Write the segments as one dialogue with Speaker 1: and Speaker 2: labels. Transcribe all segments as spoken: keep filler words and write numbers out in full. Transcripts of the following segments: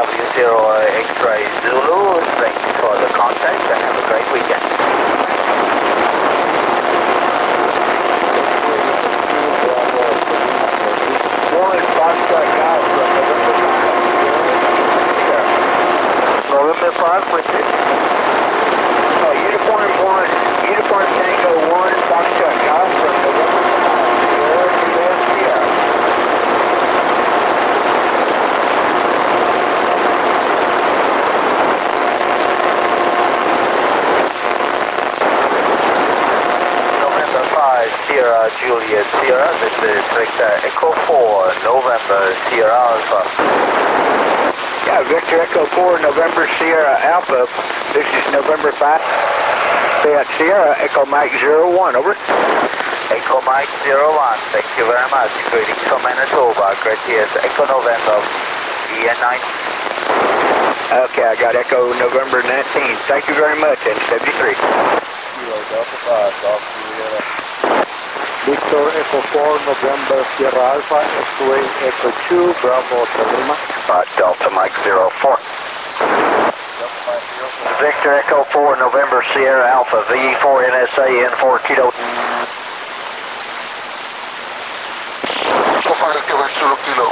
Speaker 1: W zero X-ray Zulu. Thank you for the contact and have a great weekend.
Speaker 2: One Foxtrot Golf from
Speaker 1: November five, with it.
Speaker 2: Oh, Uniform one, Uniform Tango one, Foxtrot Golf from November five, Sierra.
Speaker 1: November five, Sierra Juliet Sierra. This is Victor Echo four, November Sierra Alpha.
Speaker 2: Yeah, Victor Echo four, November Sierra Alpha. This is November five. Fayette Sierra, Echo Mike zero one, over.
Speaker 1: Echo Mike zero one, thank you very much. Greetings from Manitoba. Great Echo November E N nine.
Speaker 2: Okay, I got Echo November nineteen. Thank you very much, N seventy-three.
Speaker 3: Kilo Delta five, Golf Juliet. Victor Echo four, November Sierra Alpha, X-Way Echo two, Bravo Lima.
Speaker 2: Uh, Delta Mike zero four. Victor Echo four, November Sierra Alpha, V E four N S A, N four Kilo.
Speaker 3: Kilo.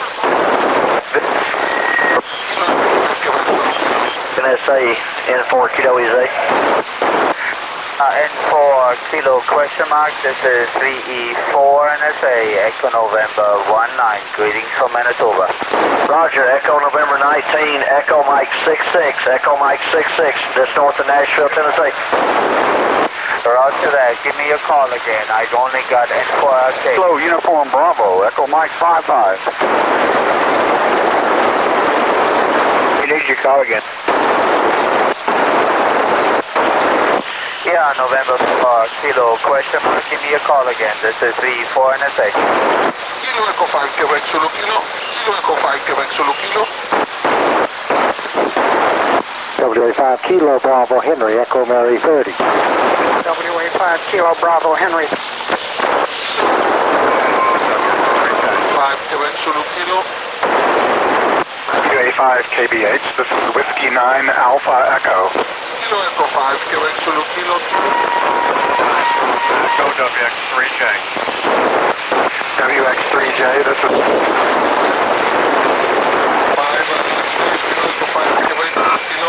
Speaker 2: N S A, N four Kilo is A.
Speaker 1: Uh, N four Kilo question mark, this is three E four N S A, Echo November one nine, greetings from Manitoba.
Speaker 2: Roger, Echo November nineteen, Echo Mike six six, Echo Mike six six, just north of Nashville, Tennessee.
Speaker 1: Roger that, give me a call again, I've only got N four okay.
Speaker 2: Hello, Uniform Bravo, Echo Mike five five. You need your call again.
Speaker 1: Yeah, November four Kilo question mark, give me a call again, this is three E four N S A.
Speaker 3: Kilo Echo five, Quebec Zulu Kilo. Kilo Echo five, Quebec Zulu Kilo.
Speaker 2: W A five Kilo Bravo Henry, Echo Mary thirty.
Speaker 4: W A five Kilo Bravo Henry.
Speaker 3: five, Quebec Zulu Kilo.
Speaker 2: W A five K B H, this is Whiskey nine Alpha Echo.
Speaker 3: Kilo Echo five, Quebec Zulu Kilo.
Speaker 2: Go W X three J. W X three J, this is...
Speaker 3: five, Kilo Echo five, Quebec Zulu Kilo.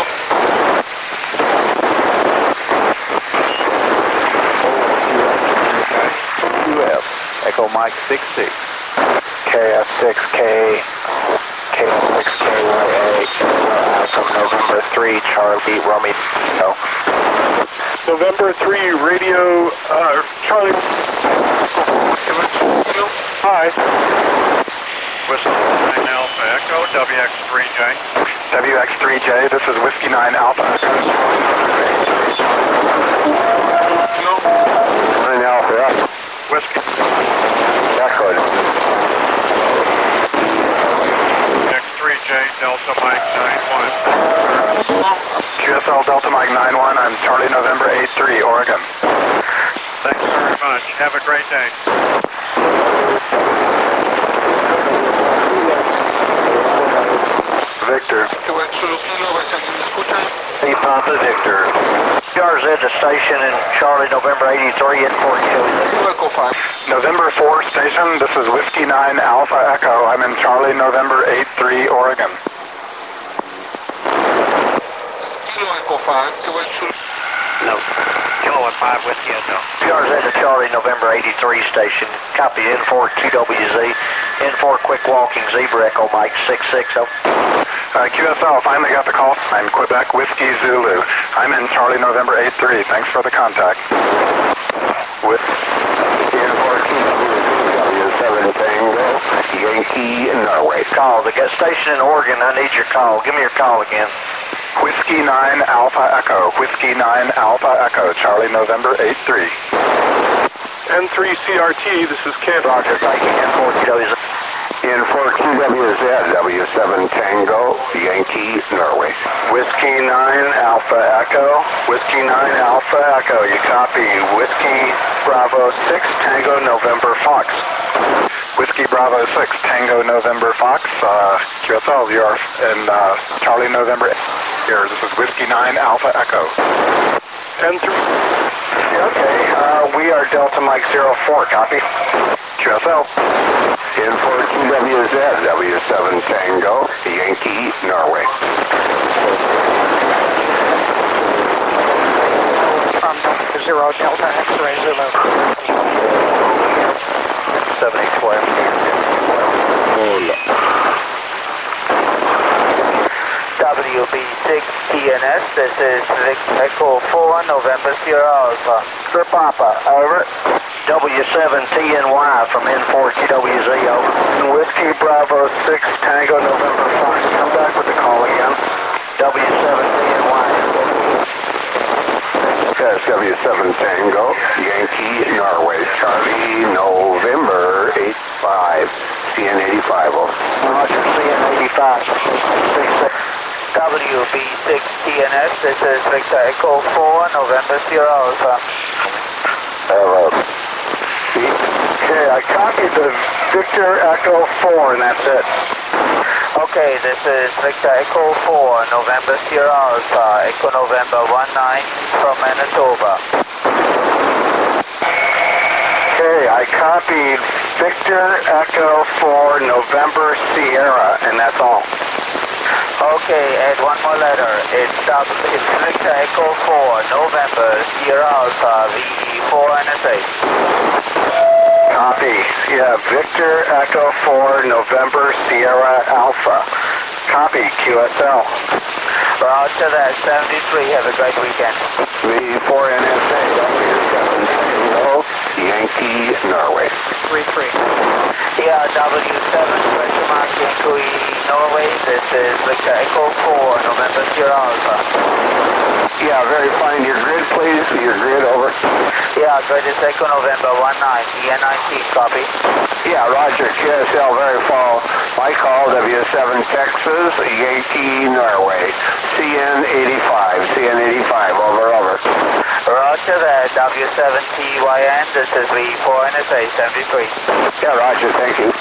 Speaker 2: Q F, Echo Mike six six. K F six K, K F six K Y A, from November three, Charlie Romeo. November three, radio, uh, Charlie. Hi. Whiskey nine Alpha Echo, W X three J. W X three J, this is Whiskey nine Alpha Echo. nine Alpha Echo. Whiskey. Echo. X three J, Delta Mike nine one. Q S L Delta Mike nine one, I'm Charlie November eight three, Oregon. Thanks very much. Have a great day. Victor.
Speaker 3: Quebec Zulu Kilo, ¿ves aquí me escuchan?
Speaker 2: Hey, Papa Victor. C R Z to station in Charlie November eighty-three, N four Kilo.
Speaker 3: Kilo Echo five.
Speaker 2: November four station, this is Whiskey nine Alpha Echo. I'm in Charlie November eight three, Oregon.
Speaker 3: Kilo Echo five, Quebec Zulu.
Speaker 2: No. Kilo five Whiskey Echo. C R Z to Charlie November eighty-three station. Copy N four Q W Z. N four Quick Walking Zebra Echo Mike six six. Oh. Uh, Q S L, finally got the call. I'm Quebec Whiskey Zulu. I'm in Charlie November eight three. Thanks for the contact. With N four Q W seven Tango, Yankee, Norway. Call. The gas station in Oregon, I need your call. Give me your call again. Whiskey nine Alpha Echo. Whiskey nine Alpha Echo. Charlie November eight three.
Speaker 5: N three C R T, this is Ken.
Speaker 2: Roger, thank you. N four Q W Z. N four Q W Z,
Speaker 3: W seven Tango, Yankee, Norway.
Speaker 2: Whiskey nine Alpha Echo. Whiskey nine Alpha Echo. You copy. Whiskey Bravo six Tango November Fox.
Speaker 5: Whiskey Bravo six Tango November Fox. Uh, Q S L, you're in uh, Charlie November here. This is Whiskey nine Alpha Echo.
Speaker 2: N three. Okay, uh, we are Delta Mike zero four, copy.
Speaker 5: Q S L.
Speaker 3: In for T W Z, W seven Tango, Yankee, Norway.
Speaker 4: From zero Delta X-ray Zulu.
Speaker 2: seventy twelve.
Speaker 1: W B six T N S, this is Vic Echo four, November Sierra Alpha. For Papa, over.
Speaker 2: W seven T N Y from N four Q W Z, over. Whiskey Bravo six Tango November Fox. Come back with the call again. W seven T N Y.
Speaker 3: That's W seven Tango, Yankee, Norway. Charlie, November eight five, C N eighty-five, over.
Speaker 2: Roger, C N eighty-five.
Speaker 1: W B six T N S, this is Victor Echo four, November Sierra Alpha.
Speaker 3: Hello.
Speaker 2: Okay, I copied the Victor Echo four, and that's it.
Speaker 1: Okay, this is Victor Echo four, November Sierra Alpha, Echo November one nine from Manitoba.
Speaker 2: Okay, I copied Victor Echo four, November Sierra, and that's all.
Speaker 1: Okay, add one more letter. It's, uh, it's Victor Echo four, November Sierra Alpha, V E four N S A.
Speaker 2: Copy. Yeah, Victor Echo four, November Sierra Alpha. Copy, Q S L.
Speaker 1: Roger that, seventy-three. Have a great weekend.
Speaker 3: V E four N S A, W seven Tango, Yankee, Norway.
Speaker 4: three three.
Speaker 1: Yeah, W seven, question mark, Yankee, Norway. This is Victor Echo four, November Sierra Alpha.
Speaker 3: Yeah, very fine. Your grid, please. Your grid, over.
Speaker 1: Yeah, grid is Echo November one nine, E N nineteen, copy.
Speaker 3: Yeah, Roger, Q S L, very full. My call, W seven Texas, Yankee, Norway. C N eighty-five, C N eighty-five, over, over.
Speaker 1: Roger that, W seven T Y N, this is V E four N S A, seventy-three.
Speaker 3: Yeah, Roger, thank you.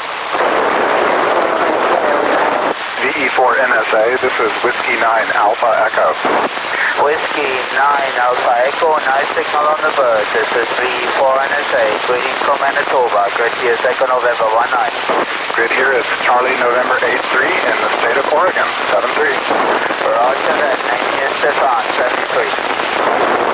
Speaker 5: V E four N S A, this is Whiskey nine Alpha Echo.
Speaker 1: Whiskey nine Alpha Echo, nice signal on the bird. This is V E four N S A, greetings from Manitoba. Grid here is Echo November one nine.
Speaker 5: Grid here is Charlie November eight three in the state of Oregon, seven three.
Speaker 1: Roger that, name is Stefan, seventy-three.